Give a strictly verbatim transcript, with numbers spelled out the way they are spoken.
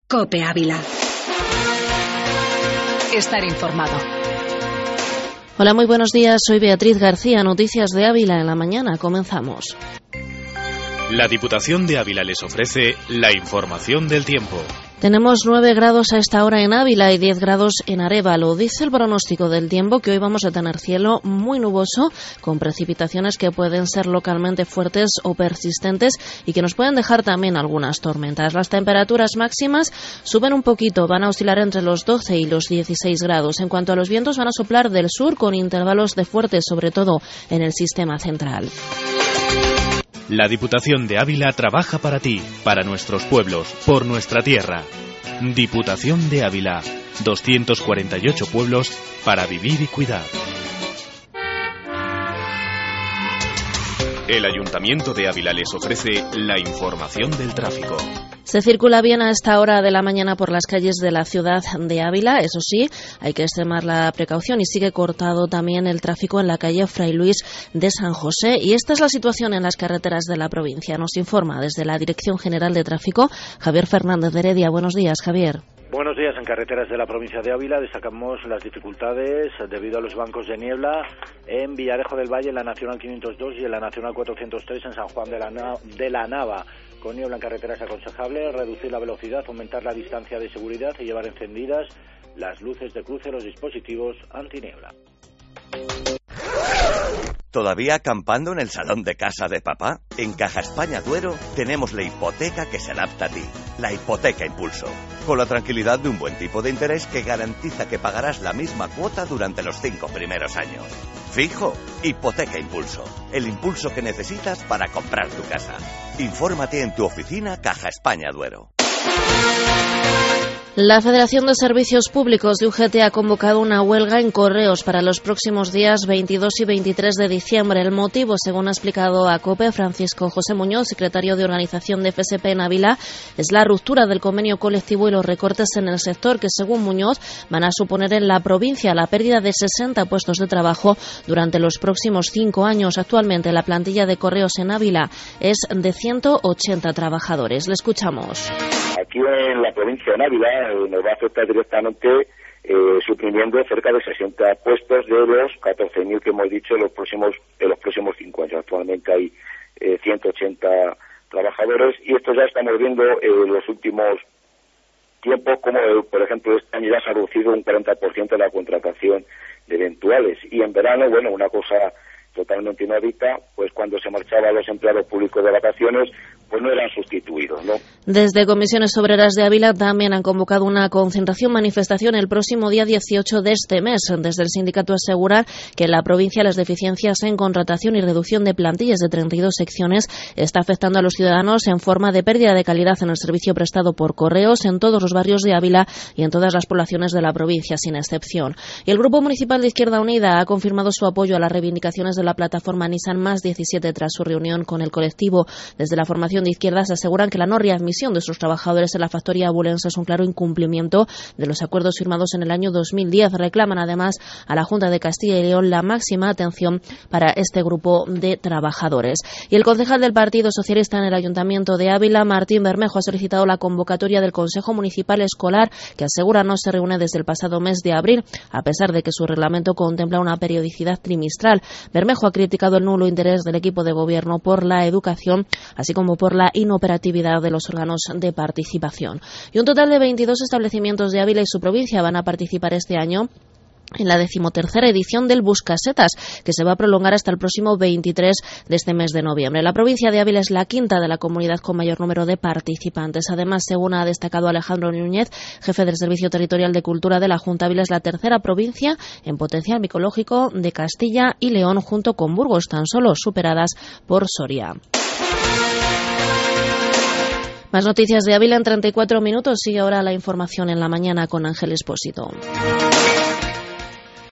COPE Ávila. Estar informado. Hola, muy buenos días. Soy Beatriz García. Noticias de Ávila en la mañana. Comenzamos. La Diputación de Ávila les ofrece la información del tiempo. Tenemos nueve grados a esta hora en Ávila y diez grados en Arévalo. Dice el pronóstico del tiempo que hoy vamos a tener cielo muy nuboso, con precipitaciones que pueden ser localmente fuertes o persistentes y que nos pueden dejar también algunas tormentas. Las temperaturas máximas suben un poquito, van a oscilar entre los doce y los dieciséis grados. En cuanto a los vientos, van a soplar del sur con intervalos de fuertes, sobre todo en el sistema central. La Diputación de Ávila trabaja para ti, para nuestros pueblos, por nuestra tierra. Diputación de Ávila, doscientos cuarenta y ocho pueblos para vivir y cuidar. El Ayuntamiento de Ávila les ofrece la información del tráfico. Se circula bien a esta hora de la mañana por las calles de la ciudad de Ávila. Eso sí, hay que extremar la precaución y sigue cortado también el tráfico en la calle Fray Luis de San José. Y esta es la situación en las carreteras de la provincia. Nos informa desde la Dirección General de Tráfico Javier Fernández de Heredia. Buenos días, Javier. Buenos días. En carreteras de la provincia de Ávila destacamos las dificultades debido a los bancos de niebla en Villarejo del Valle, en la Nacional quinientos dos y en la Nacional cuatrocientos tres en San Juan de la, Na- de la Nava. Con niebla en carretera es aconsejable reducir la velocidad, aumentar la distancia de seguridad y llevar encendidas las luces de cruce, los dispositivos antiniebla. ¿Todavía acampando en el salón de casa de papá? En Caja España Duero tenemos la hipoteca que se adapta a ti, la hipoteca Impulso, con la tranquilidad de un buen tipo de interés que garantiza que pagarás la misma cuota durante los cinco primeros años. Fijo, hipoteca Impulso, el impulso que necesitas para comprar tu casa. Infórmate en tu oficina Caja España Duero. La Federación de Servicios Públicos de U G T ha convocado una huelga en Correos para los próximos días veintidós y veintitrés de diciembre. El motivo, según ha explicado a COPE Francisco José Muñoz, secretario de organización de F S P en Ávila, es la ruptura del convenio colectivo y los recortes en el sector que, según Muñoz, van a suponer en la provincia la pérdida de sesenta puestos de trabajo durante los próximos cinco años. Actualmente la plantilla de Correos en Ávila es de ciento ochenta trabajadores. Le escuchamos. Aquí en la provincia de Ávila eh, nos va a afectar directamente eh, suprimiendo cerca de sesenta puestos de los catorce mil que hemos dicho en los próximos en los próximos cinco años. Actualmente hay eh, ciento ochenta trabajadores y esto ya estamos viendo en eh, los últimos tiempos como, eh, por ejemplo, este año ya se ha reducido un cuarenta por ciento de la contratación de eventuales. Y en verano, bueno, una cosa totalmente inaudita, pues cuando se marchaban los empleados públicos de vacaciones, pues no eran sustituidos, ¿no? Desde Comisiones Obreras de Ávila también han convocado una concentración manifestación el próximo día dieciocho de este mes. Desde el sindicato aseguran que en la provincia las deficiencias en contratación y reducción de plantillas de treinta y dos secciones está afectando a los ciudadanos en forma de pérdida de calidad en el servicio prestado por correos en todos los barrios de Ávila y en todas las poblaciones de la provincia, sin excepción. Y el Grupo Municipal de Izquierda Unida ha confirmado su apoyo a las reivindicaciones de la plataforma Nissan Más diecisiete tras su reunión con el colectivo. Desde la formación de izquierdas aseguran que la no readmisión de sus trabajadores en la factoría abulense es un claro incumplimiento de los acuerdos firmados en el año dos mil diez. Reclaman además a la Junta de Castilla y León la máxima atención para este grupo de trabajadores. Y el concejal del Partido Socialista en el Ayuntamiento de Ávila, Martín Bermejo, ha solicitado la convocatoria del Consejo Municipal Escolar, que asegura no se reúne desde el pasado mes de abril, a pesar de que su reglamento contempla una periodicidad trimestral. Bermejo ha criticado el nulo interés del equipo de gobierno por la educación, así como por la inoperatividad de los órganos de participación. Y un total de veintidós establecimientos de Ávila y su provincia van a participar este año en la decimotercera edición del Buscasetas, que se va a prolongar hasta el próximo veintitrés de este mes de noviembre. La provincia de Ávila es la quinta de la comunidad con mayor número de participantes. Además, según ha destacado Alejandro Núñez, jefe del Servicio Territorial de Cultura de la Junta, Ávila es la tercera provincia en potencial micológico de Castilla y León, junto con Burgos, tan solo superadas por Soria. Más noticias de Ávila en treinta y cuatro minutos. Sigue ahora la información en la mañana con Ángel Espósito.